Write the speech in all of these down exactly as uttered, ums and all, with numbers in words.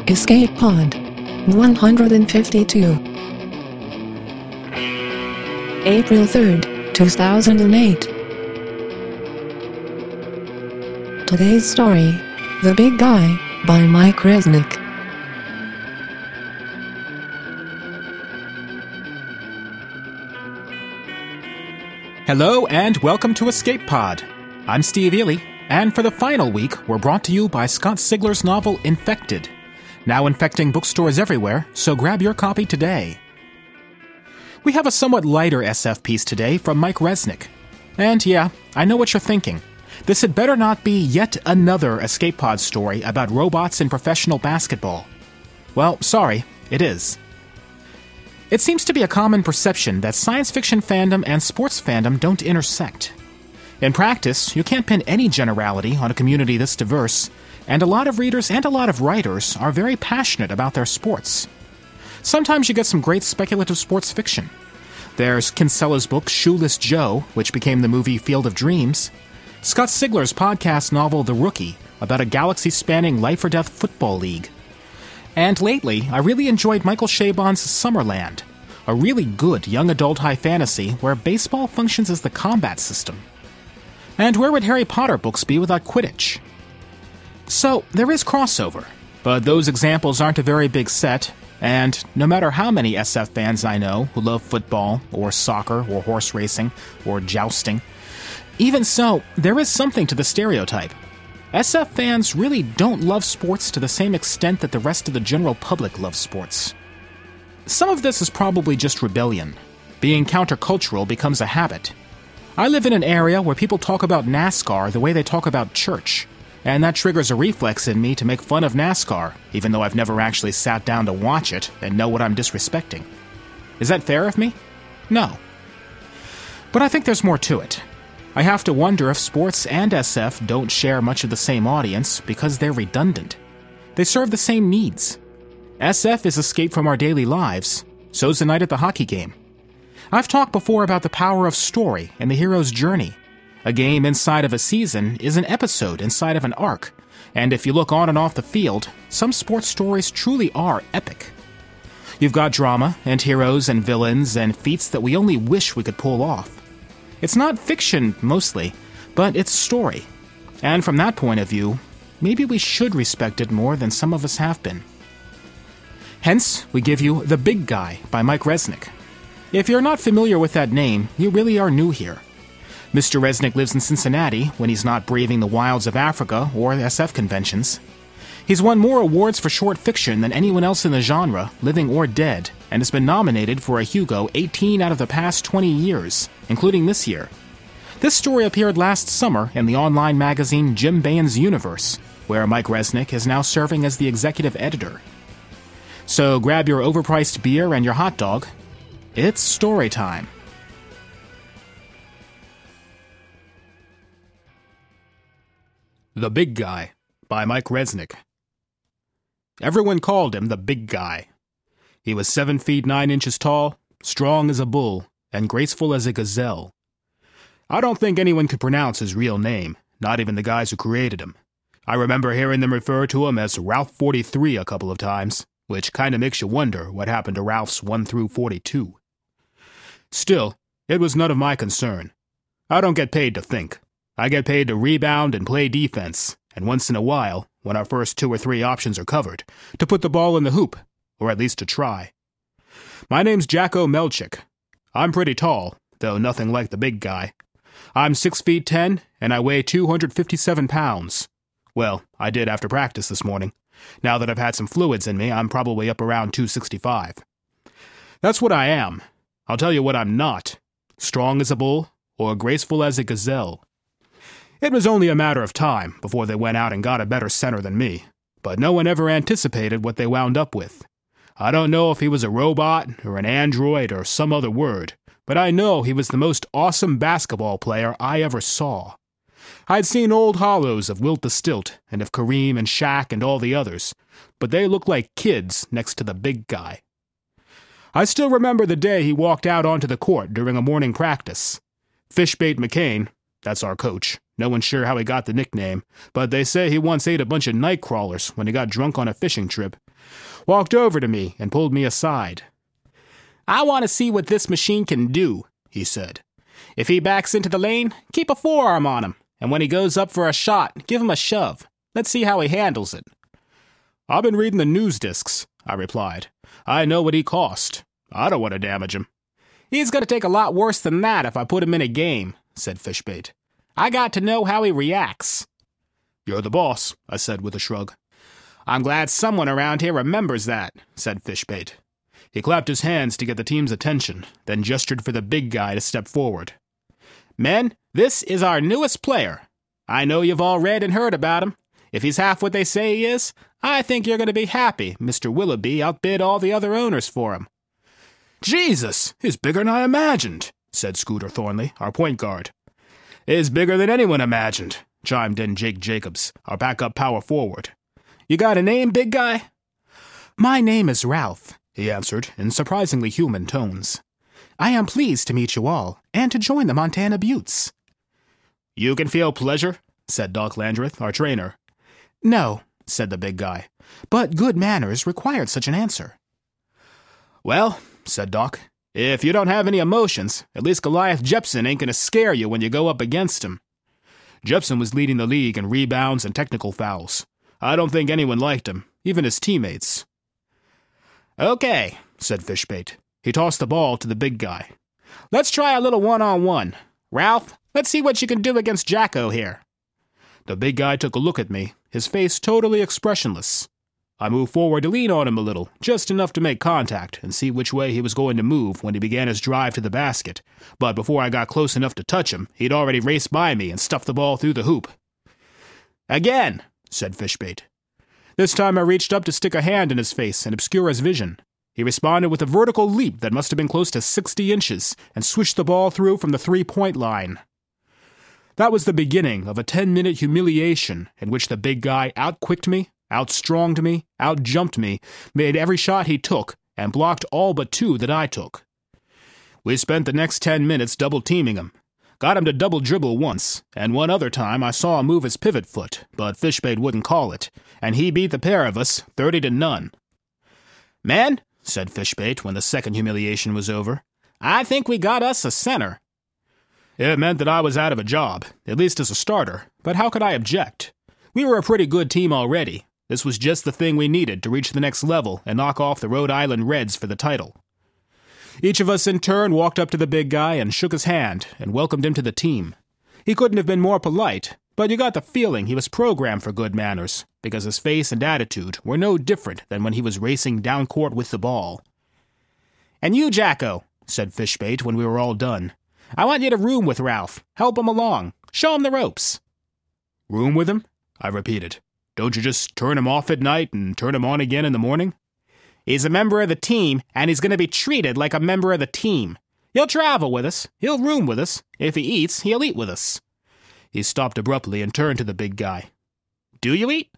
Escape Pod one hundred fifty-two. April third, two thousand eight. Today's story, The Big Guy, by Mike Resnick. Hello and welcome to Escape Pod. I'm Steve Ely, and for the final week, we're brought to you by Scott Sigler's novel Infected. Now infecting bookstores everywhere, so grab your copy today. We have a somewhat lighter S F piece today from Mike Resnick. And yeah, I know what you're thinking. This had better not be yet another Escape Pod story about robots in professional basketball. Well, sorry, it is. It seems to be a common perception that science fiction fandom and sports fandom don't intersect. In practice, you can't pin any generality on a community this diverse, and a lot of readers and a lot of writers are very passionate about their sports. Sometimes you get some great speculative sports fiction. There's Kinsella's book Shoeless Joe, which became the movie Field of Dreams, Scott Sigler's podcast novel The Rookie, about a galaxy-spanning life-or-death football league. And lately, I really enjoyed Michael Chabon's Summerland, a really good young adult high fantasy where baseball functions as the combat system. And where would Harry Potter books be without Quidditch? So, there is crossover, but those examples aren't a very big set, and no matter how many S F fans I know who love football, or soccer, or horse racing, or jousting, even so, there is something to the stereotype. S F fans really don't love sports to the same extent that the rest of the general public loves sports. Some of this is probably just rebellion. Being countercultural becomes a habit. I live in an area where people talk about NASCAR the way they talk about church, and that triggers a reflex in me to make fun of NASCAR, even though I've never actually sat down to watch it and know what I'm disrespecting. Is that fair of me? No. But I think there's more to it. I have to wonder if sports and S F don't share much of the same audience because they're redundant. They serve the same needs. S F is escape from our daily lives, so's a night at the hockey game. I've talked before about the power of story and the hero's journey. A game inside of a season is an episode inside of an arc, and if you look on and off the field, some sports stories truly are epic. You've got drama, and heroes and villains, and feats that we only wish we could pull off. It's not fiction, mostly, but it's story. And from that point of view, maybe we should respect it more than some of us have been. Hence, we give you The Big Guy by Mike Resnick. If you're not familiar with that name, you really are new here. Mister Resnick lives in Cincinnati when he's not braving the wilds of Africa or S F conventions. He's won more awards for short fiction than anyone else in the genre, living or dead, and has been nominated for a Hugo eighteen out of the past twenty years, including this year. This story appeared last summer in the online magazine Jim Baen's Universe, where Mike Resnick is now serving as the executive editor. So grab your overpriced beer and your hot dog. It's story time. The Big Guy by Mike Resnick. Everyone called him the Big Guy. He was seven feet nine inches tall, strong as a bull, and graceful as a gazelle. I don't think anyone could pronounce his real name, not even the guys who created him. I remember hearing them refer to him as Ralph forty-three a couple of times, which kinda makes you wonder what happened to Ralph's one through forty-two. Still, it was none of my concern. I don't get paid to think. I get paid to rebound and play defense, and once in a while, when our first two or three options are covered, to put the ball in the hoop, or at least to try. My name's Jacko Melchick. I'm pretty tall, though nothing like the Big Guy. I'm six feet ten, and I weigh two hundred fifty-seven pounds. Well, I did after practice this morning. Now that I've had some fluids in me, I'm probably up around two sixty-five. That's what I am. I'll tell you what I'm not. Strong as a bull, or graceful as a gazelle. It was only a matter of time before they went out and got a better center than me, but no one ever anticipated what they wound up with. I don't know if he was a robot, or an android, or some other word, but I know he was the most awesome basketball player I ever saw. I'd seen old hollows of Wilt the Stilt, and of Kareem and Shaq and all the others, but they looked like kids next to the Big Guy. I still remember the day he walked out onto the court during a morning practice. Fishbait McCain, that's our coach, no one's sure how he got the nickname, but they say he once ate a bunch of night crawlers when he got drunk on a fishing trip, walked over to me and pulled me aside. "I want to see what this machine can do," he said. "If he backs into the lane, keep a forearm on him, and when he goes up for a shot, give him a shove. Let's see how he handles it." "I've been reading the news discs," I replied. "I know what he cost. I don't want to damage him." "He's going to take a lot worse than that if I put him in a game," said Fishbait. "I got to know how he reacts." "You're the boss," I said with a shrug. "I'm glad someone around here remembers that," said Fishbait. He clapped his hands to get the team's attention, then gestured for the big guy to step forward. "Men, this is our newest player. I know you've all read and heard about him. If he's half what they say he is, I think you're going to be happy Mister Willoughby outbid all the other owners for him." "Jesus, he's bigger than I imagined," said Scooter Thornley, our point guard. "He's bigger than anyone imagined," chimed in Jake Jacobs, our backup power forward. "You got a name, big guy?" "My name is Ralph," he answered in surprisingly human tones. "I am pleased to meet you all, and to join the Montana Buttes." "You can feel pleasure," said Doc Landreth, our trainer. "No," said the big guy, "but good manners required such an answer." "Well," said Doc, "if you don't have any emotions, at least Goliath Jepson ain't going to scare you when you go up against him." Jepson was leading the league in rebounds and technical fouls. I don't think anyone liked him, even his teammates. "Okay," said Fishbait. He tossed the ball to the big guy. "Let's try a little one-on-one. Ralph, let's see what you can do against Jacko here." The big guy took a look at me, his face totally expressionless. I moved forward to lean on him a little, just enough to make contact and see which way he was going to move when he began his drive to the basket. But before I got close enough to touch him, he'd already raced by me and stuffed the ball through the hoop. "Again," said Fishbait. This time I reached up to stick a hand in his face and obscure his vision. He responded with a vertical leap that must have been close to sixty inches and swished the ball through from the three-point line. That was the beginning of a ten-minute humiliation in which the big guy outquicked me, outstronged me, outjumped me, made every shot he took, and blocked all but two that I took. We spent the next ten minutes double-teaming him. Got him to double-dribble once, and one other time I saw him move his pivot foot, but Fishbait wouldn't call it, and he beat the pair of us thirty to none. "Men," said Fishbait when the second humiliation was over, "I think we got us a center." It meant that I was out of a job, at least as a starter, but how could I object? We were a pretty good team already. This was just the thing we needed to reach the next level and knock off the Rhode Island Reds for the title. Each of us in turn walked up to the big guy and shook his hand and welcomed him to the team. He couldn't have been more polite, but you got the feeling he was programmed for good manners, because his face and attitude were no different than when he was racing down court with the ball. "And you, Jacko," said Fishbait when we were all done, "I want you to room with Ralph. Help him along. Show him the ropes." "Room with him?" I repeated. "Don't you just turn him off at night and turn him on again in the morning?" "He's a member of the team, and he's going to be treated like a member of the team. He'll travel with us. He'll room with us. If he eats, he'll eat with us." He stopped abruptly and turned to the big guy. "Do you eat?"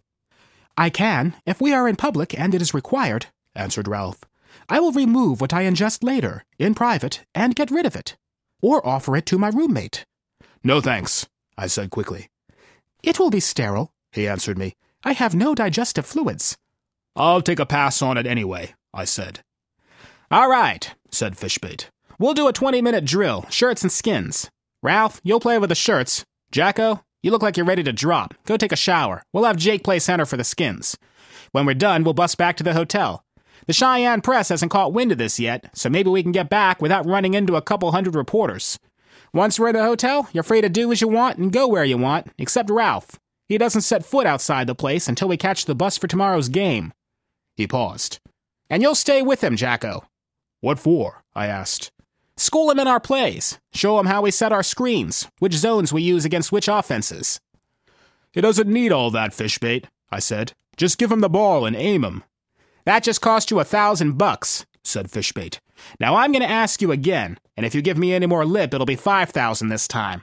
"I can, if we are in public and it is required," answered Ralph. "I will remove what I ingest later, in private, and get rid of it. Or offer it to my roommate." "No thanks," I said quickly. "It will be sterile," he answered me. "I have no digestive fluids." "I'll take a pass on it anyway," I said. "All right," said Fishbait. "We'll do a twenty-minute drill, shirts and skins. Ralph, you'll play with the shirts. Jacko, you look like you're ready to drop. Go take a shower. We'll have Jake play center for the skins. When we're done, we'll bus back to the hotel. The Cheyenne Press hasn't caught wind of this yet, so maybe we can get back without running into a couple hundred reporters. Once we're at the hotel, you're free to do as you want and go where you want, except Ralph. He doesn't set foot outside the place until we catch the bus for tomorrow's game." He paused. "And you'll stay with him, Jacko." "What for?" I asked. "School him in our plays. Show him how we set our screens, which zones we use against which offenses." "He doesn't need all that, Fishbait," I said. "Just give him the ball and aim him." "That just cost you a thousand bucks," said Fishbait. "Now I'm going to ask you again, and if you give me any more lip, it'll be five thousand this time."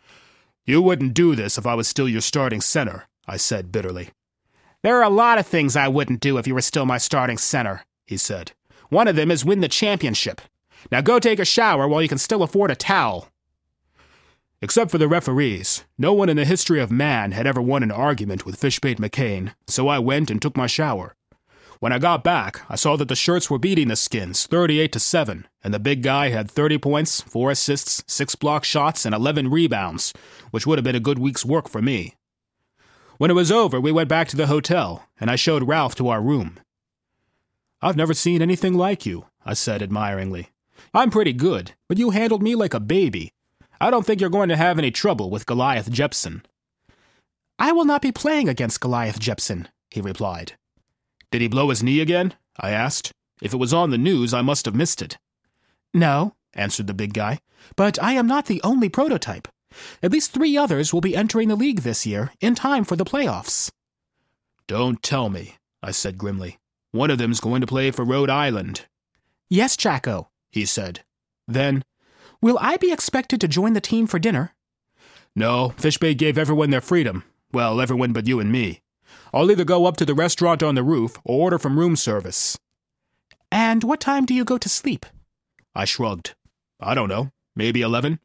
"You wouldn't do this if I was still your starting center," I said bitterly. "There are a lot of things I wouldn't do if you were still my starting center," he said. "One of them is win the championship. Now go take a shower while you can still afford a towel." Except for the referees, no one in the history of man had ever won an argument with Fishbait McCain, so I went and took my shower. When I got back, I saw that the Shirts were beating the Skins thirty-eight to seven, and the big guy had thirty points, four assists, six block shots, and eleven rebounds, which would have been a good week's work for me. When it was over, we went back to the hotel, and I showed Ralph to our room. "I've never seen anything like you," I said admiringly. "I'm pretty good, but you handled me like a baby. I don't think you're going to have any trouble with Goliath Jepson." "I will not be playing against Goliath Jepson," he replied. "Did he blow his knee again?" I asked. "If it was on the news, I must have missed it." "No," answered the big guy, "but I am not the only prototype. At least three others will be entering the league this year, in time for the playoffs." "Don't tell me," I said grimly. "One of them's going to play for Rhode Island." "Yes, Jacko," he said. Then, "Will I be expected to join the team for dinner?" "No, Fishbait gave everyone their freedom. Well, everyone but you and me. I'll either go up to the restaurant on the roof or order from room service." "And what time do you go to sleep?" I shrugged. "I don't know. Maybe eleven?"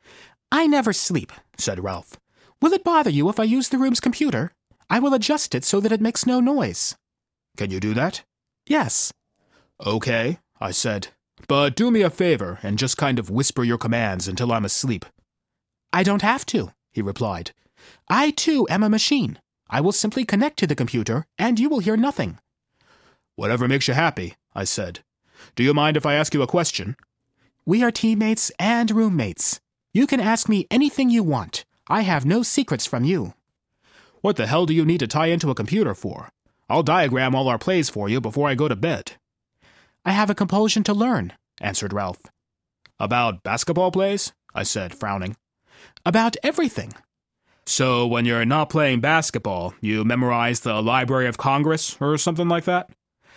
"I never sleep," said Ralph. "Will it bother you if I use the room's computer? I will adjust it so that it makes no noise." "Can you do that?" "Yes." "Okay," I said. "But do me a favor and just kind of whisper your commands until I'm asleep." "I don't have to," he replied. "I, too, am a machine. I will simply connect to the computer, and you will hear nothing." "Whatever makes you happy," I said. "Do you mind if I ask you a question?" "We are teammates and roommates. You can ask me anything you want. I have no secrets from you." "What the hell do you need to tie into a computer for? I'll diagram all our plays for you before I go to bed." "I have a compulsion to learn," answered Ralph. "About basketball plays?" I said, frowning. "About everything." "So when you're not playing basketball, you memorize the Library of Congress or something like that?"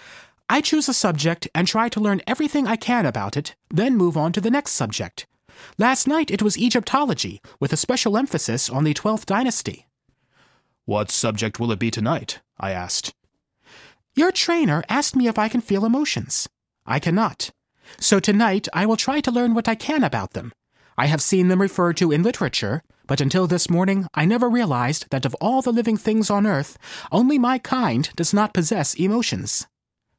"I choose a subject and try to learn everything I can about it, then move on to the next subject. Last night it was Egyptology, with a special emphasis on the twelfth dynasty." "What subject will it be tonight?" I asked. "Your trainer asked me if I can feel emotions. I cannot. So tonight I will try to learn what I can about them. I have seen them referred to in literature, but until this morning I never realized that of all the living things on Earth, only my kind does not possess emotions."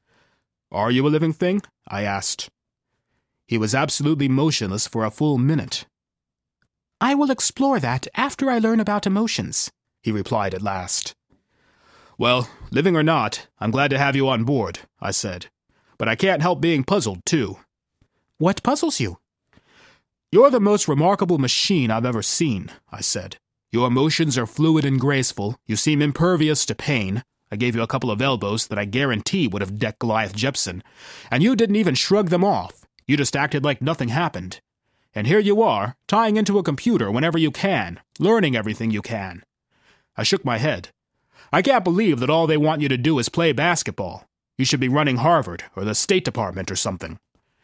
"Are you a living thing?" I asked. He was absolutely motionless for a full minute. "I will explore that after I learn about emotions," he replied at last. "Well, living or not, I'm glad to have you on board," I said. "But I can't help being puzzled, too." "What puzzles you?" "You're the most remarkable machine I've ever seen," I said. "Your emotions are fluid and graceful. You seem impervious to pain. I gave you a couple of elbows that I guarantee would have decked Goliath Jepson. And you didn't even shrug them off. You just acted like nothing happened. And here you are, tying into a computer whenever you can, learning everything you can." I shook my head. "I can't believe that all they want you to do is play basketball. You should be running Harvard or the State Department or something."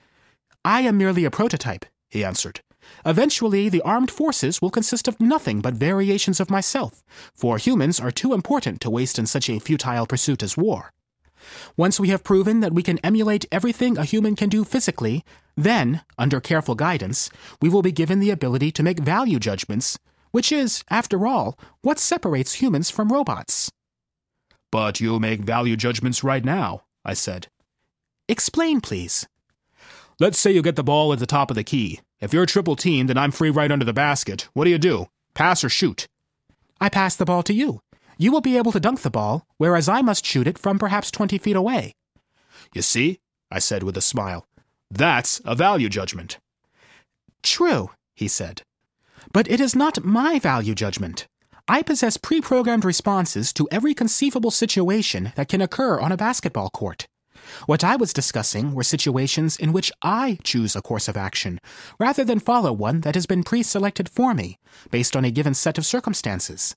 "I am merely a prototype," he answered. "Eventually, the armed forces will consist of nothing but variations of myself, for humans are too important to waste in such a futile pursuit as war. Once we have proven that we can emulate everything a human can do physically, then, under careful guidance, we will be given the ability to make value judgments, which is, after all, what separates humans from robots." "But you make value judgments right now," I said. "Explain, please." "Let's say you get the ball at the top of the key. If you're triple teamed and I'm free right under the basket, what do you do? Pass or shoot?" "I pass the ball to you. You will be able to dunk the ball, whereas I must shoot it from perhaps twenty feet away." "You see?" I said with a smile. "That's a value judgment." "True," he said. "But it is not my value judgment. I possess pre-programmed responses to every conceivable situation that can occur on a basketball court. What I was discussing were situations in which I choose a course of action, rather than follow one that has been pre-selected for me, based on a given set of circumstances."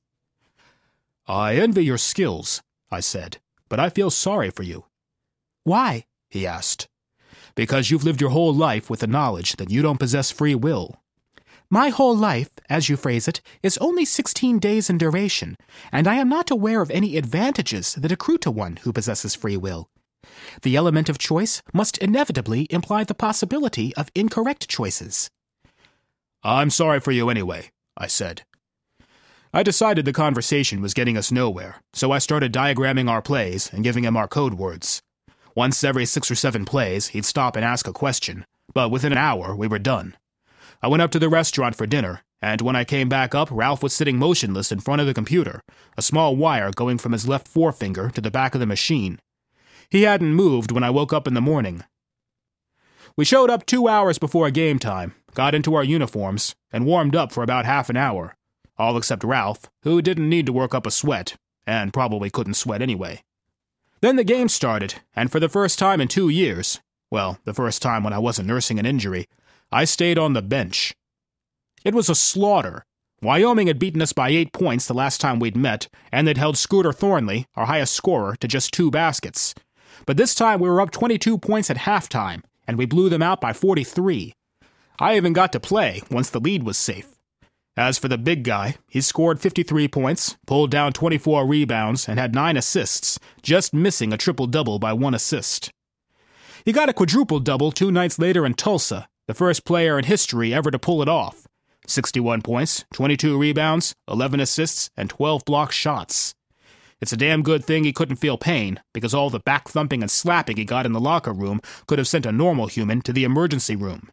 "I envy your skills," I said, "but I feel sorry for you." "Why?" he asked. "Because you've lived your whole life with the knowledge that you don't possess free will." "My whole life, as you phrase it, is only sixteen days in duration, and I am not aware of any advantages that accrue to one who possesses free will. The element of choice must inevitably imply the possibility of incorrect choices." "I'm sorry for you anyway," I said. I decided the conversation was getting us nowhere, so I started diagramming our plays and giving him our code words. Once every six or seven plays, he'd stop and ask a question, but within an hour, we were done. I went up to the restaurant for dinner, and when I came back up, Ralph was sitting motionless in front of the computer, a small wire going from his left forefinger to the back of the machine. He hadn't moved when I woke up in the morning. We showed up two hours before game time, got into our uniforms, and warmed up for about half an hour, all except Ralph, who didn't need to work up a sweat, and probably couldn't sweat anyway. Then the game started, and for the first time in two years, well, the first time when I wasn't nursing an injury, I stayed on the bench. It was a slaughter. Wyoming had beaten us by eight points the last time we'd met, and they'd held Scooter Thornley, our highest scorer, to just two baskets. But this time we were up twenty-two points at halftime, and we blew them out by forty-three. I even got to play once the lead was safe. As for the big guy, he scored fifty-three points, pulled down twenty-four rebounds, and had nine assists, just missing a triple-double by one assist. He got a quadruple-double two nights later in Tulsa, the first player in history ever to pull it off. sixty-one points, twenty-two rebounds, eleven assists, and twelve block shots. It's a damn good thing he couldn't feel pain, because all the back-thumping and slapping he got in the locker room could have sent a normal human to the emergency room.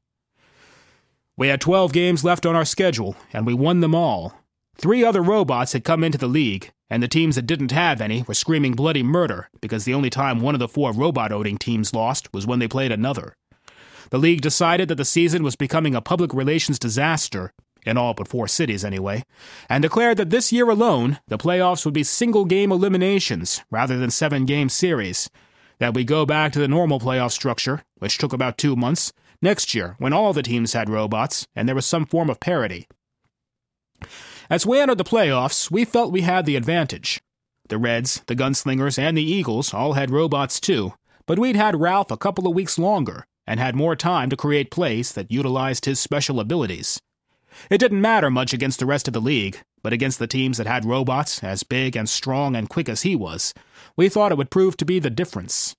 We had twelve games left on our schedule, and we won them all. Three other robots had come into the league, and the teams that didn't have any were screaming bloody murder because the only time one of the four robot-owning teams lost was when they played another. The league decided that the season was becoming a public relations disaster, in all but four cities anyway, and declared that this year alone, the playoffs would be single-game eliminations rather than seven-game series, that we go back to the normal playoff structure, which took about two months, next year when all the teams had robots and there was some form of parity. As we entered the playoffs, we felt we had the advantage. The Reds, the Gunslingers, and the Eagles all had robots too, but we'd had Ralph a couple of weeks longer and had more time to create plays that utilized his special abilities. It didn't matter much against the rest of the league, but against the teams that had robots as big and strong and quick as he was, we thought it would prove to be the difference.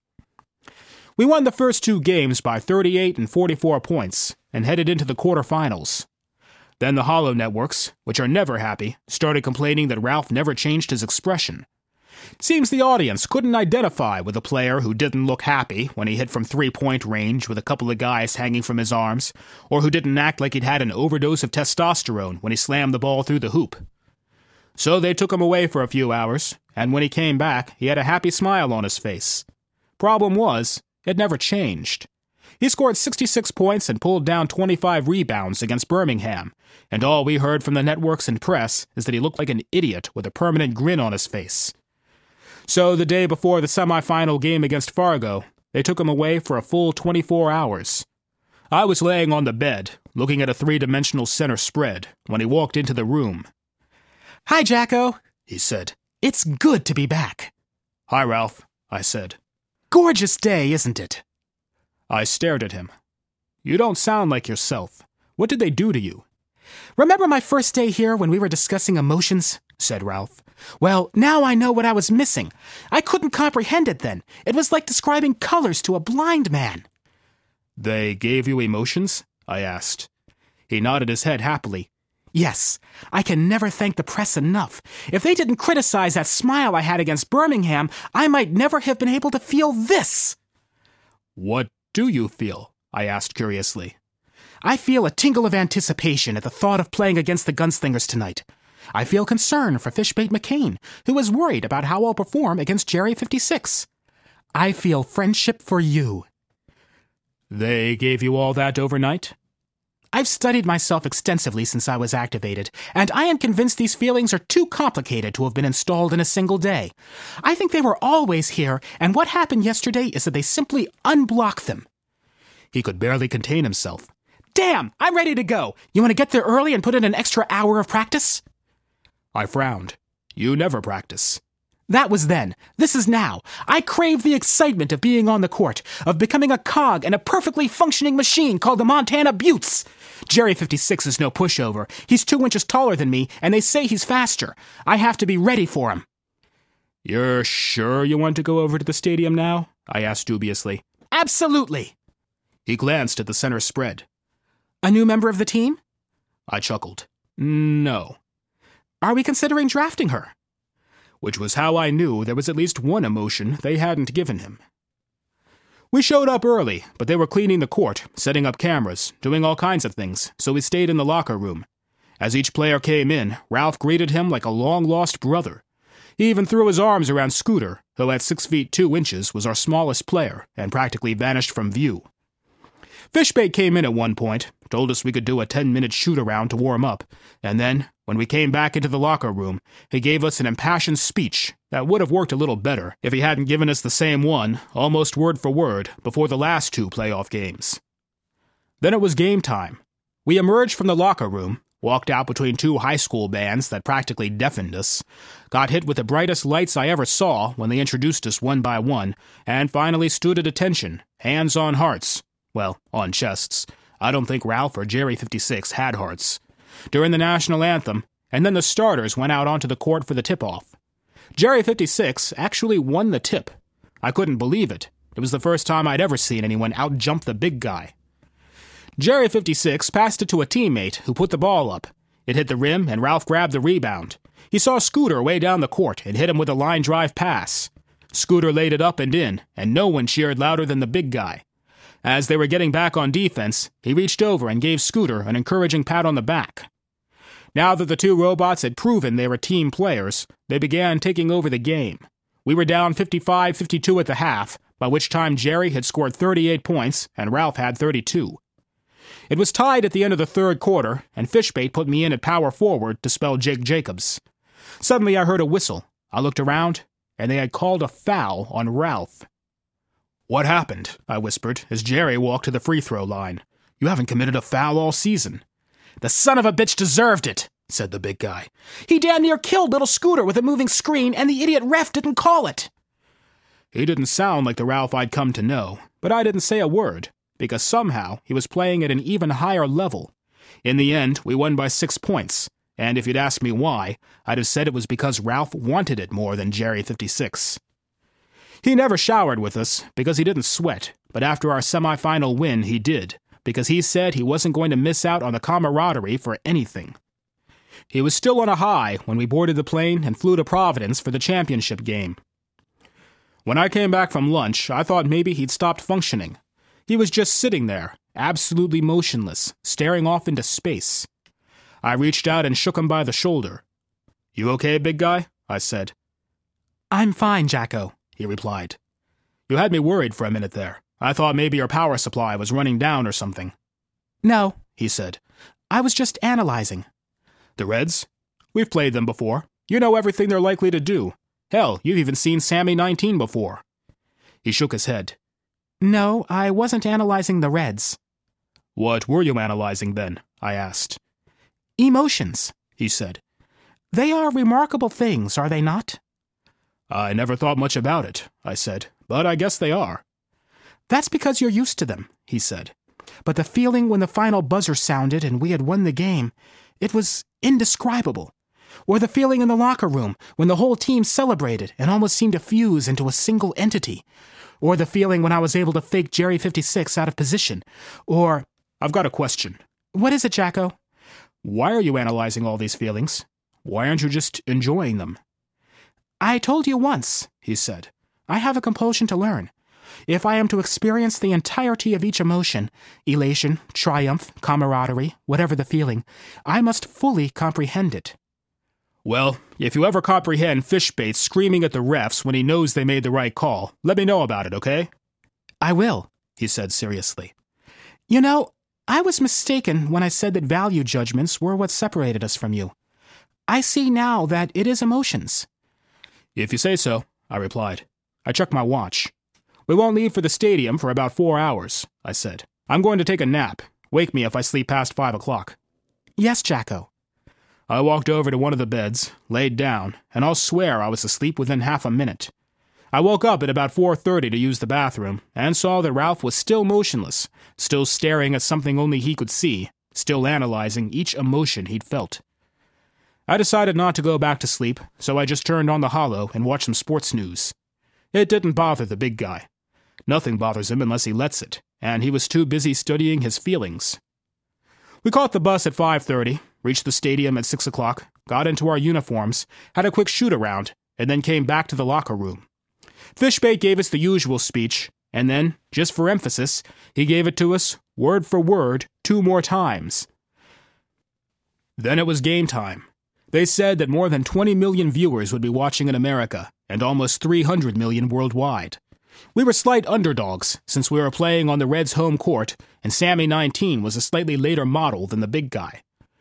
We won the first two games by thirty-eight and forty-four points and headed into the quarterfinals. Then the Hollow Networks, which are never happy, started complaining that Ralph never changed his expression. Seems the audience couldn't identify with a player who didn't look happy when he hit from three-point range with a couple of guys hanging from his arms, or who didn't act like he'd had an overdose of testosterone when he slammed the ball through the hoop. So they took him away for a few hours, and when he came back, he had a happy smile on his face. Problem was, it never changed. He scored sixty-six points and pulled down twenty-five rebounds against Birmingham, and all we heard from the networks and press is that he looked like an idiot with a permanent grin on his face. So the day before the semifinal game against Fargo, they took him away for a full twenty-four hours. I was laying on the bed, looking at a three-dimensional center spread, when he walked into the room. "Hi, Jacko," he said. "It's good to be back." "Hi, Ralph," I said. "Gorgeous day, isn't it?" I stared at him. "You don't sound like yourself. What did they do to you?" "Remember my first day here when we were discussing emotions?" said Ralph. "Well, now I know what I was missing. I couldn't comprehend it then. It was like describing colors to a blind man." "They gave you emotions?" I asked. He nodded his head happily. "Yes, I can never thank the press enough. If they didn't criticize that smile I had against Birmingham, I might never have been able to feel this." "What do you feel?" I asked curiously. "I feel a tingle of anticipation at the thought of playing against the Gunslingers tonight. I feel concern for Fishbait McCain, who is worried about how I'll perform against Jerry fifty-six. I feel friendship for you." "They gave you all that overnight?" "I've studied myself extensively since I was activated, and I am convinced these feelings are too complicated to have been installed in a single day. I think they were always here, and what happened yesterday is that they simply unblocked them." He could barely contain himself. "Damn, I'm ready to go. You want to get there early and put in an extra hour of practice?" I frowned. "You never practice." "That was then. This is now. I crave the excitement of being on the court, of becoming a cog in a perfectly functioning machine called the Montana Buttes. Jerry fifty-six is no pushover. He's two inches taller than me, and they say he's faster. I have to be ready for him." "You're sure you want to go over to the stadium now?" I asked dubiously. "Absolutely." He glanced at the center spread. "A new member of the team?" I chuckled. "No." "Are we considering drafting her?" Which was how I knew there was at least one emotion they hadn't given him. We showed up early, but they were cleaning the court, setting up cameras, doing all kinds of things, so we stayed in the locker room. As each player came in, Ralph greeted him like a long-lost brother. He even threw his arms around Scooter, who at six feet two inches was our smallest player and practically vanished from view. Fishbait came in at one point, told us we could do a ten-minute shoot-around to warm up, and then, when we came back into the locker room, he gave us an impassioned speech that would have worked a little better if he hadn't given us the same one, almost word for word, before the last two playoff games. Then it was game time. We emerged from the locker room, walked out between two high school bands that practically deafened us, got hit with the brightest lights I ever saw when they introduced us one by one, and finally stood at attention, hands on hearts. Well, on chests. I don't think Ralph or Jerry fifty-six had hearts. During the national anthem, and then the starters went out onto the court for the tip-off. Jerry fifty-six actually won the tip. I couldn't believe it. It was the first time I'd ever seen anyone out-jump the big guy. Jerry fifty-six passed it to a teammate who put the ball up. It hit the rim, and Ralph grabbed the rebound. He saw Scooter way down the court and hit him with a line drive pass. Scooter laid it up and in, and no one cheered louder than the big guy. As they were getting back on defense, he reached over and gave Scooter an encouraging pat on the back. Now that the two robots had proven they were team players, they began taking over the game. We were down fifty-five fifty-two at the half, by which time Jerry had scored thirty-eight points and Ralph had thirty-two. It was tied at the end of the third quarter, and Fishbait put me in at power forward to spell Jake Jacobs. Suddenly I heard a whistle. I looked around, and they had called a foul on Ralph. "What happened?" I whispered, as Jerry walked to the free-throw line. "You haven't committed a foul all season." "The son of a bitch deserved it," said the big guy. "He damn near killed little Scooter with a moving screen, and the idiot ref didn't call it." He didn't sound like the Ralph I'd come to know, but I didn't say a word, because somehow he was playing at an even higher level. In the end, we won by six points, and if you'd asked me why, I'd have said it was because Ralph wanted it more than Jerry fifty-six. He never showered with us, because he didn't sweat, but after our semifinal win, he did, because he said he wasn't going to miss out on the camaraderie for anything. He was still on a high when we boarded the plane and flew to Providence for the championship game. When I came back from lunch, I thought maybe he'd stopped functioning. He was just sitting there, absolutely motionless, staring off into space. I reached out and shook him by the shoulder. "You okay, big guy?" I said. "I'm fine, Jacko," he replied. "You had me worried for a minute there. I thought maybe your power supply was running down or something." "No," he said. "I was just analyzing." "The Reds? We've played them before. You know everything they're likely to do. Hell, you've even seen Sammy nineteen before." He shook his head. "No, I wasn't analyzing the Reds." "What were you analyzing then?" I asked. "Emotions," he said. "They are remarkable things, are they not?" "I never thought much about it," I said, "but I guess they are." "That's because you're used to them," he said. "But the feeling when the final buzzer sounded and we had won the game, it was indescribable. Or the feeling in the locker room when the whole team celebrated and almost seemed to fuse into a single entity. Or the feeling when I was able to fake Jerry fifty-six out of position. Or..." "I've got a question." "What is it, Jacko?" "Why are you analyzing all these feelings? Why aren't you just enjoying them?" "I told you once," he said. "I have a compulsion to learn. If I am to experience the entirety of each emotion, elation, triumph, camaraderie, whatever the feeling, I must fully comprehend it." "Well, if you ever comprehend Fishbait screaming at the refs when he knows they made the right call, let me know about it, okay?" "I will," he said seriously. "You know, I was mistaken when I said that value judgments were what separated us from you. I see now that it is emotions." "If you say so," I replied. I checked my watch. "We won't leave for the stadium for about four hours," I said. "I'm going to take a nap. Wake me if I sleep past five o'clock." "Yes, Jacko." I walked over to one of the beds, laid down, and I'll swear I was asleep within half a minute. I woke up at about four thirty to use the bathroom, and saw that Ralph was still motionless, still staring at something only he could see, still analyzing each emotion he'd felt. I decided not to go back to sleep, so I just turned on the holo and watched some sports news. It didn't bother the big guy. Nothing bothers him unless he lets it, and he was too busy studying his feelings. We caught the bus at five thirty, reached the stadium at six o'clock, got into our uniforms, had a quick shoot-around, and then came back to the locker room. Fishbait gave us the usual speech, And then, just for emphasis, he gave it to us, word for word, two more times. Then it was game time. They said that more than twenty million viewers would be watching in America, and almost three hundred million worldwide. We were slight underdogs, since we were playing on the Reds' home court, and Sammy nineteen was a slightly later model than the big guy.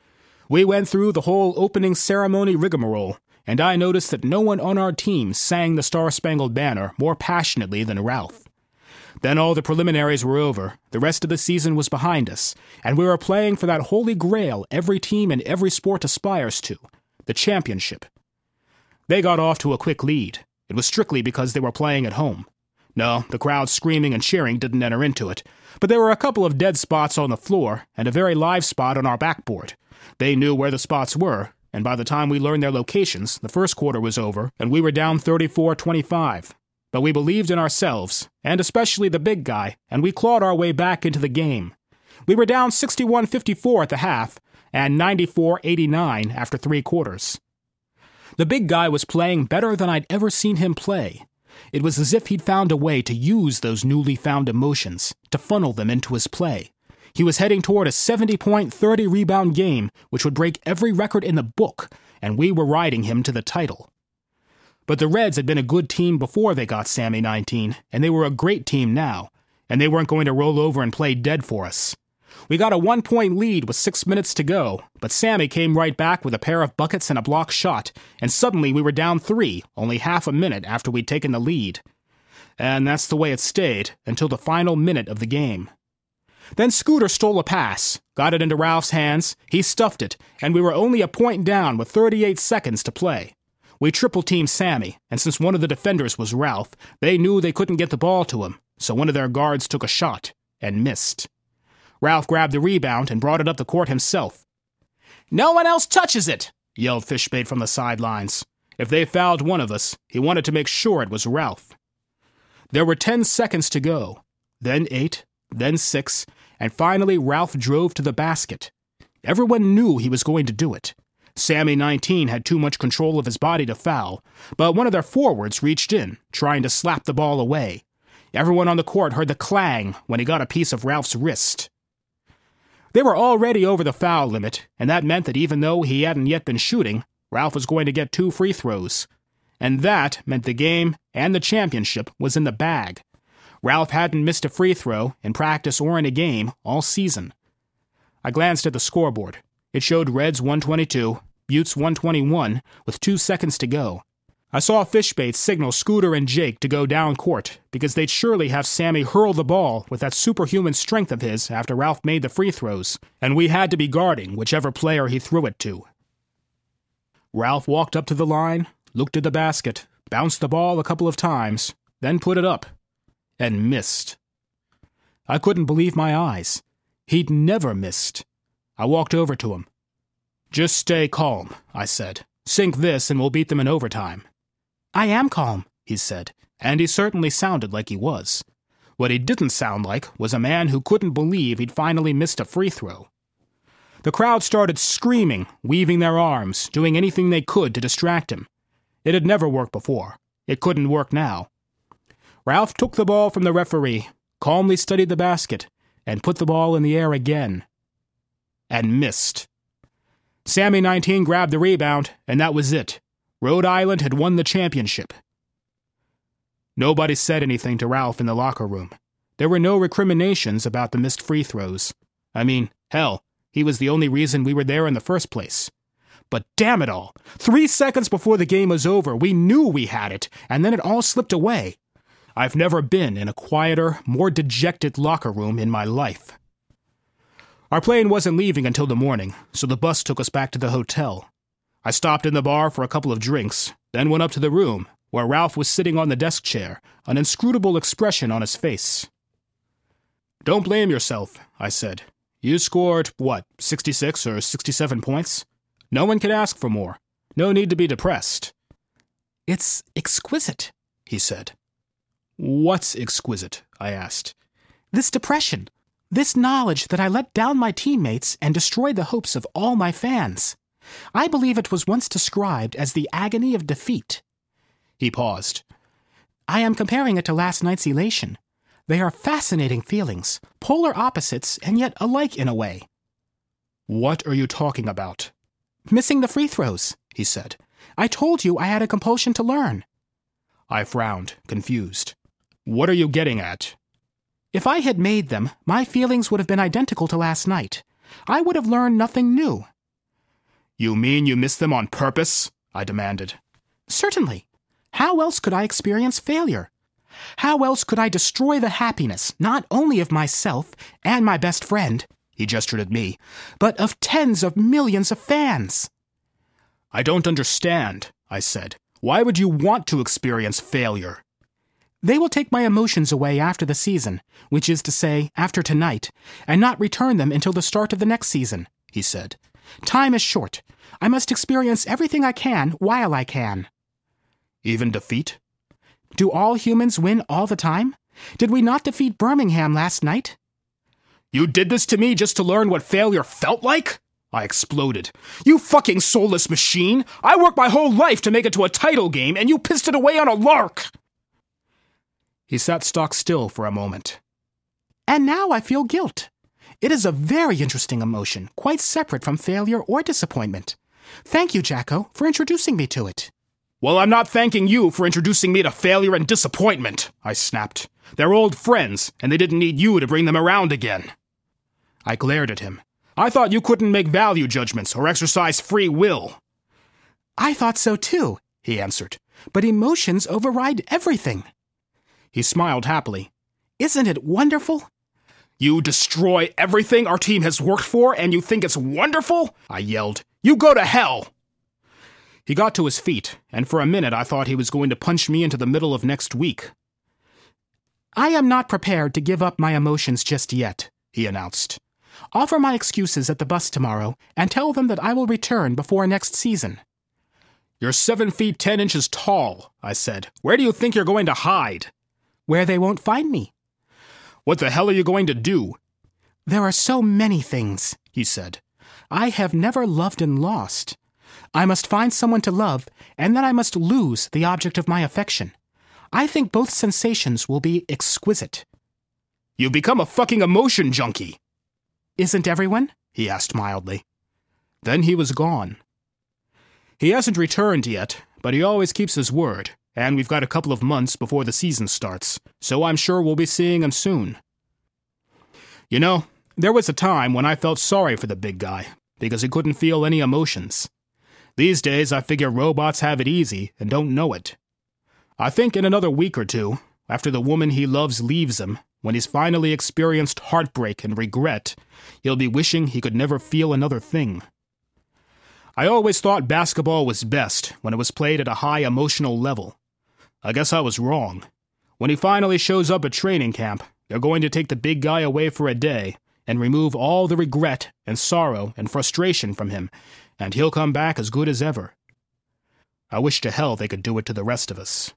We went through the whole opening ceremony rigmarole, and I noticed that no one on our team sang the Star-Spangled Banner more passionately than Ralph. Then all the preliminaries were over, the rest of the season was behind us, and we were playing for that holy grail every team in every sport aspires to, the championship. They got off to a quick lead. It was strictly because they were playing at home. No, the crowd screaming and cheering didn't enter into it, but there were a couple of dead spots on the floor and a very live spot on our backboard. They knew where the spots were, and by the time we learned their locations, the first quarter was over, and we were down thirty-four twenty-five. But we believed in ourselves, and especially the big guy, and we clawed our way back into the game. We were down sixty-one fifty-four at the half, and ninety-four eighty-nine after three quarters. The big guy was playing better than I'd ever seen him play. It was as if he'd found a way to use those newly found emotions, to funnel them into his play. He was heading toward a seventy-point, thirty-rebound game, which would break every record in the book, and we were riding him to the title. But the Reds had been a good team before they got Sammy nineteen, and they were a great team now, and they weren't going to roll over and play dead for us. We got a one-point lead with six minutes to go, but Sammy came right back with a pair of buckets and a block shot, and suddenly we were down three, only half a minute after we'd taken the lead. And that's the way it stayed until the final minute of the game. Then Scooter stole a pass, got it into Ralph's hands, he stuffed it, and we were only a point down with thirty-eight seconds to play. We triple-teamed Sammy, and since one of the defenders was Ralph, they knew they couldn't get the ball to him, so one of their guards took a shot, and missed. Ralph grabbed the rebound and brought it up the court himself. "No one else touches it!" yelled Fishbait from the sidelines. If they fouled one of us, he wanted to make sure it was Ralph. There were ten seconds to go, then eight, then six, and finally Ralph drove to the basket. Everyone knew he was going to do it. Sammy nineteen had too much control of his body to foul, but one of their forwards reached in, trying to slap the ball away. Everyone on the court heard the clang when he got a piece of Ralph's wrist. They were already over the foul limit, and that meant that even though he hadn't yet been shooting, Ralph was going to get two free throws. And that meant the game and the championship was in the bag. Ralph hadn't missed a free throw, in practice or in a game, all season. I glanced at the scoreboard. It showed Reds one twenty-two, Buttes one twenty-one, with two seconds to go. I saw Fishbait signal Scooter and Jake to go down court, because they'd surely have Sammy hurl the ball with that superhuman strength of his after Ralph made the free throws, and we had to be guarding whichever player he threw it to. Ralph walked up to the line, looked at the basket, bounced the ball a couple of times, then put it up, and missed. I couldn't believe my eyes. He'd never missed. I walked over to him. "Just stay calm," I said. "Sink this and we'll beat them in overtime." "I am calm," he said, and he certainly sounded like he was. What he didn't sound like was a man who couldn't believe he'd finally missed a free throw. The crowd started screaming, weaving their arms, doing anything they could to distract him. It had never worked before. It couldn't work now. Ralph took the ball from the referee, calmly studied the basket, and put the ball in the air again. And missed. Sammy nineteen grabbed the rebound, and that was it. Rhode Island had won the championship. Nobody said anything to Ralph in the locker room. There were no recriminations about the missed free throws. I mean, hell, he was the only reason we were there in the first place. But damn it all, three seconds before the game was over, we knew we had it, and then it all slipped away. I've never been in a quieter, more dejected locker room in my life. Our plane wasn't leaving until the morning, so the bus took us back to the hotel. I stopped in the bar for a couple of drinks, then went up to the room, where Ralph was sitting on the desk chair, an inscrutable expression on his face. "Don't blame yourself," I said. "You scored, what, sixty-six or sixty-seven points? No one can ask for more. No need to be depressed." "It's exquisite," he said. "What's exquisite?" I asked. "This depression. This knowledge that I let down my teammates and destroyed the hopes of all my fans. I believe it was once described as the agony of defeat." He paused. "I am comparing it to last night's elation. They are fascinating feelings, polar opposites and yet alike in a way. What are you talking about? Missing the free throws, he said. I told you I had a compulsion to learn. I frowned, confused. What are you getting at? If I had made them, my feelings would have been identical to last night. I would have learned nothing new. You mean you missed them on purpose? I demanded. Certainly. How else could I experience failure? How else could I destroy the happiness, not only of myself and my best friend, he gestured at me, but of tens of millions of fans? I don't understand, I said. Why would you want to experience failure? They will take my emotions away after the season, which is to say, after tonight, and not return them until the start of the next season, he said. Time is short. I must experience everything I can while I can. Even defeat? Do all humans win all the time? Did we not defeat Birmingham last night? You did this to me just to learn what failure felt like? I exploded. You fucking soulless machine! I worked my whole life to make it to a title game, and you pissed it away on a lark! He sat stock still for a moment. And now I feel guilt. It is a very interesting emotion, quite separate from failure or disappointment. Thank you, Jacko, for introducing me to it. Well, I'm not thanking you for introducing me to failure and disappointment, I snapped. They're old friends, and they didn't need you to bring them around again. I glared at him. I thought you couldn't make value judgments or exercise free will. I thought so too, he answered. But emotions override everything. He smiled happily. Isn't it wonderful? You destroy everything our team has worked for, and you think it's wonderful? I yelled. You go to hell! He got to his feet, and for a minute I thought he was going to punch me into the middle of next week. I am not prepared to give up my emotions just yet, he announced. Offer my excuses at the bus tomorrow, and tell them that I will return before next season. You're seven feet ten inches tall, I said. Where do you think you're going to hide? Where they won't find me. What the hell are you going to do? There are so many things, he said. I have never loved and lost. I must find someone to love, and then I must lose the object of my affection. I think both sensations will be exquisite. You've become a fucking emotion junkie. Isn't everyone? He asked mildly. Then he was gone. He hasn't returned yet, but he always keeps his word, and we've got a couple of months before the season starts, so I'm sure we'll be seeing him soon. You know, there was a time when I felt sorry for the big guy, because he couldn't feel any emotions. These days, I figure robots have it easy and don't know it. I think in another week or two, after the woman he loves leaves him, when he's finally experienced heartbreak and regret, he'll be wishing he could never feel another thing. I always thought basketball was best when it was played at a high emotional level. I guess I was wrong. When he finally shows up at training camp, they're going to take the big guy away for a day and remove all the regret and sorrow and frustration from him, and he'll come back as good as ever. I wish to hell they could do it to the rest of us.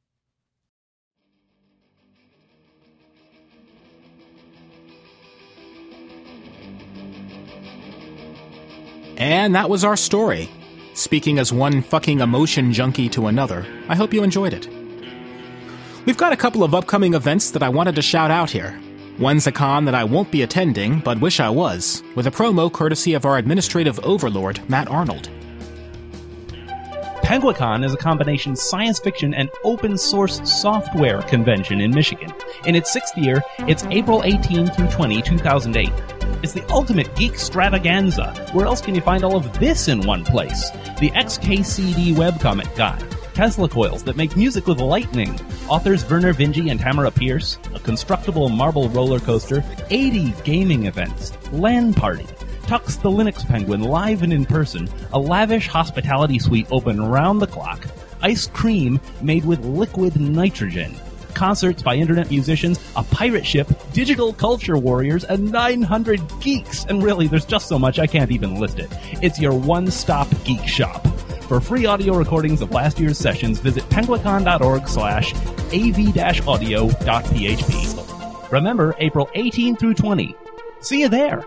And that was our story. Speaking as one fucking emotion junkie to another, I hope you enjoyed it. We've got a couple of upcoming events that I wanted to shout out here. One's a con that I won't be attending, but wish I was, with a promo courtesy of our administrative overlord, Matt Arnold. Penguicon is a combination science fiction and open source software convention in Michigan. In its sixth year, it's April eighteenth through twentieth, two thousand eight. It's the ultimate geek stravaganza. Where else can you find all of this in one place? The X K C D webcomic guide, Tesla coils that make music with lightning, authors Werner Vinge and Tamara Pierce, a constructible marble roller coaster, eighty gaming events, LAN party, Tux the Linux Penguin live and in person, a lavish hospitality suite open round the clock, ice cream made with liquid nitrogen, concerts by internet musicians, a pirate ship, digital culture warriors, and nine hundred geeks. And really, there's just so much I can't even list it. It's your one-stop geek shop. For free audio recordings of last year's sessions, visit penguicon.org slash av-audio.php. Remember, April eighteenth through twentieth. See you there.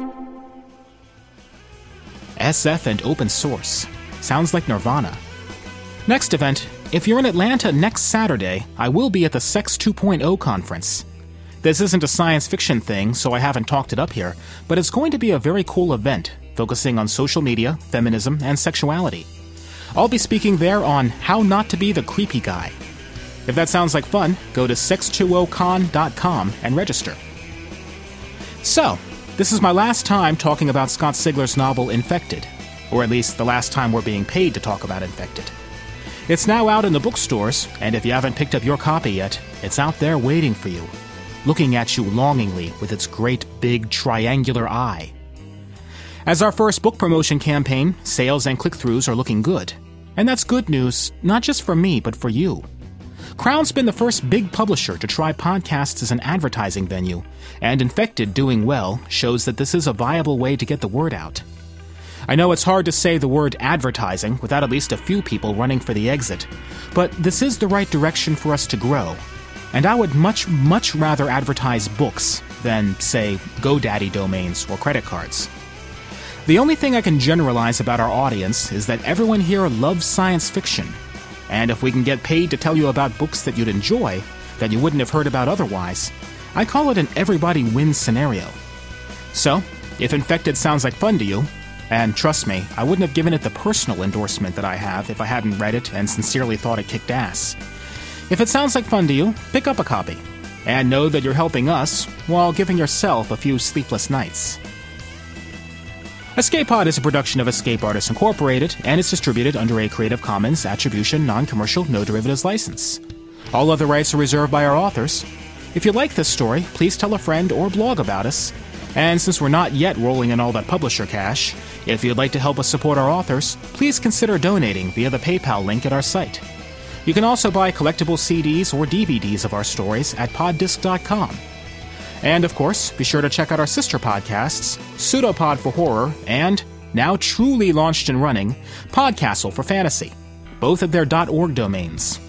S F and open source. Sounds like Nirvana. Next event, if you're in Atlanta next Saturday, I will be at the Sex two point oh conference. This isn't a science fiction thing, so I haven't talked it up here, but it's going to be a very cool event, focusing on social media, feminism, and sexuality. I'll be speaking there on how not to be the creepy guy. If that sounds like fun, go to sex two o con dot com and register. So, this is my last time talking about Scott Sigler's novel Infected, or at least the last time we're being paid to talk about Infected. It's now out in the bookstores, and if you haven't picked up your copy yet, it's out there waiting for you, looking at you longingly with its great big triangular eye. As our first book promotion campaign, sales and click-throughs are looking good. And that's good news, not just for me, but for you. Crown's been the first big publisher to try podcasts as an advertising venue, and Infected doing well shows that this is a viable way to get the word out. I know it's hard to say the word advertising without at least a few people running for the exit, but this is the right direction for us to grow. And I would much, much rather advertise books than, say, GoDaddy domains or credit cards. The only thing I can generalize about our audience is that everyone here loves science fiction. And if we can get paid to tell you about books that you'd enjoy, that you wouldn't have heard about otherwise, I call it an everybody wins scenario. So, if Infected sounds like fun to you, and trust me, I wouldn't have given it the personal endorsement that I have if I hadn't read it and sincerely thought it kicked ass. If it sounds like fun to you, pick up a copy. And know that you're helping us while giving yourself a few sleepless nights. Escape Pod is a production of Escape Artists Incorporated and is distributed under a Creative Commons Attribution Non-Commercial No Derivatives license. All other rights are reserved by our authors. If you like this story, please tell a friend or blog about us. And since we're not yet rolling in all that publisher cash, if you'd like to help us support our authors, please consider donating via the PayPal link at our site. You can also buy collectible C Ds or D V Ds of our stories at poddisc dot com. And, of course, be sure to check out our sister podcasts, Pseudopod for Horror, and, now truly launched and running, Podcastle for Fantasy, both at their .org domains.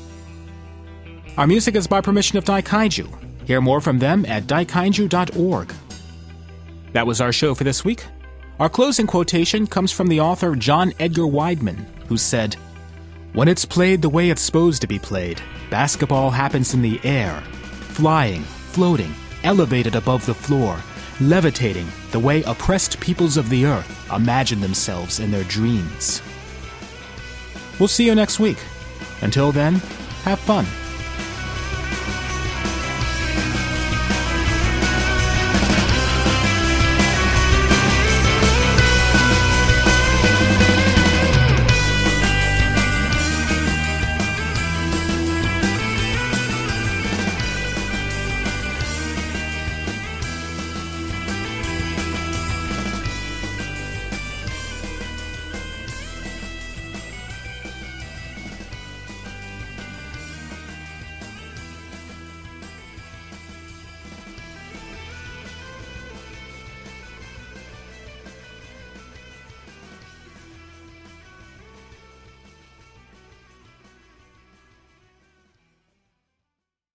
Our music is by permission of Daikaiju. Hear more from them at daikaiju dot org. That was our show for this week. Our closing quotation comes from the author John Edgar Wideman, who said, "When it's played the way it's supposed to be played, basketball happens in the air, flying, floating, elevated above the floor, levitating the way oppressed peoples of the earth imagine themselves in their dreams." We'll see you next week. Until then, have fun.